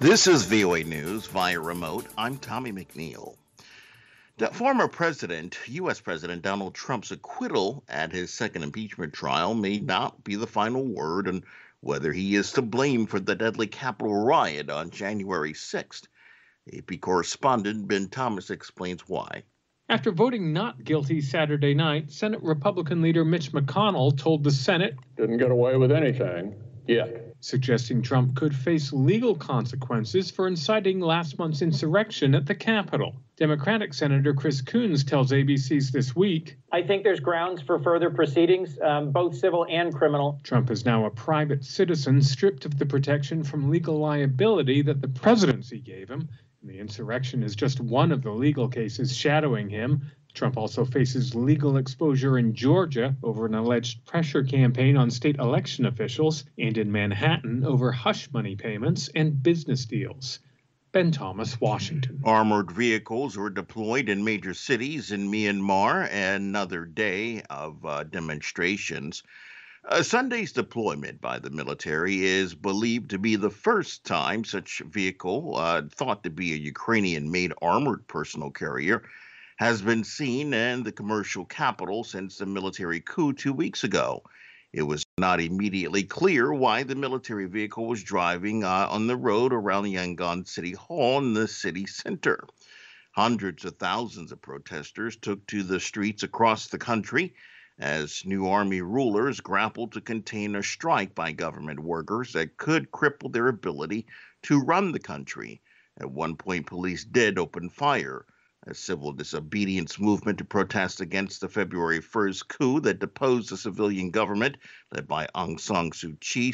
This is VOA News via remote. I'm Tommy McNeil. The former U.S. President Donald Trump's acquittal at his second impeachment trial may not be the final word on whether he is to blame for the deadly Capitol riot on January 6th. AP correspondent Ben Thomas explains why. After voting not guilty Saturday night, Senate Republican leader Mitch McConnell told the Senate, "Didn't get away with anything yet," suggesting Trump could face legal consequences for inciting last month's insurrection at the Capitol. Democratic Senator Chris Coons tells ABC's This Week, "I think there's grounds for further proceedings, both civil and criminal." Trump is now a private citizen stripped of the protection from legal liability that the presidency gave him. The insurrection is just one of the legal cases shadowing him. Trump also faces legal exposure in Georgia over an alleged pressure campaign on state election officials and in Manhattan over hush money payments and business deals. Ben Thomas, Washington. Armored vehicles were deployed in major cities in Myanmar. Another day of demonstrations. Sunday's deployment by the military is believed to be the first time such vehicle, thought to be a Ukrainian-made armored personal carrier, has been seen in the commercial capital since the military coup 2 weeks ago. It was not immediately clear why the military vehicle was driving on the road around Yangon City Hall in the city center. Hundreds of thousands of protesters took to the streets across the country as new army rulers grappled to contain a strike by government workers that could cripple their ability to run the country. At one point, police did open fire. A civil disobedience movement to protest against the February 1st coup that deposed the civilian government led by Aung San Suu Kyi